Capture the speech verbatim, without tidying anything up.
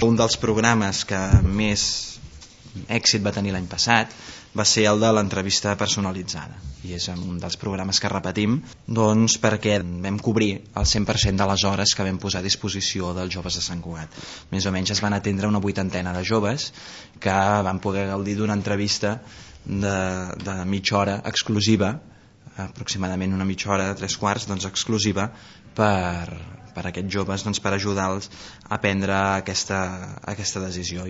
Un dels programes que més èxit va tenir l'any passat va ser el de l'entrevista personalitzada, i és un dels programes que repetim, doncs perquè vam cobrir el cent per cent de les hores que vam posar a disposició dels joves de Sant Cugat. Més o menys es van atendre una vuitantena de joves que van poder gaudir d'una entrevista de, de mitja hora exclusiva, aproximadament una mitja hora, tres quarts, doncs exclusiva per, per a aquests joves, doncs per ajudar-los a prendre aquesta, aquesta decisió.